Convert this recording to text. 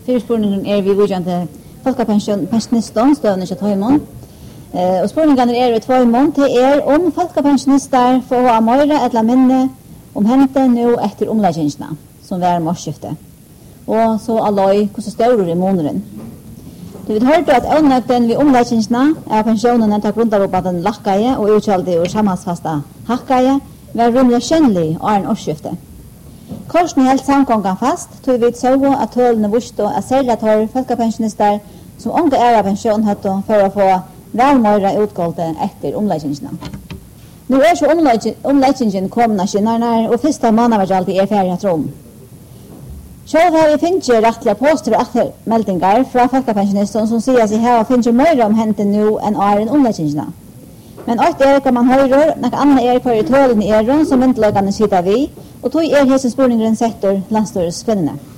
Fyrspurningen vi vujande folkepensioniston støvende til Tøymon. Og spurningene i Tøymon til om folkepensionister får ha møyre eller minne om hente nå etter omleggingene, som var morskiftet. Og så alløy, hvordan større i måneden. Vi hørte at ånøkten ved omleggingene av pensjonen til grunn av at den lakkeie og utkjølde og sammansfasta hakkeie var rymlig kjønnelig av en årsskifte. Korsen helt samkongen fast, tog vi så at tølene vurste at særlig tar folkepensionister som unge av pensjon høtte for å få velmøyre utgående etter omleggingene. Nå så omleggingen kommende skynnerne, og første måned var alltid ferdig trom. Selv har vi finnet rettelig påstår ettermeldinger fra folkepensionistene som sier at de har finnet mer om hente nå enn åren omleggingene. Men alt hva man hører, noe annet hva i tålen i som myndeløkene sitter vi, og tog hese spurningeren setter landstøres spennende.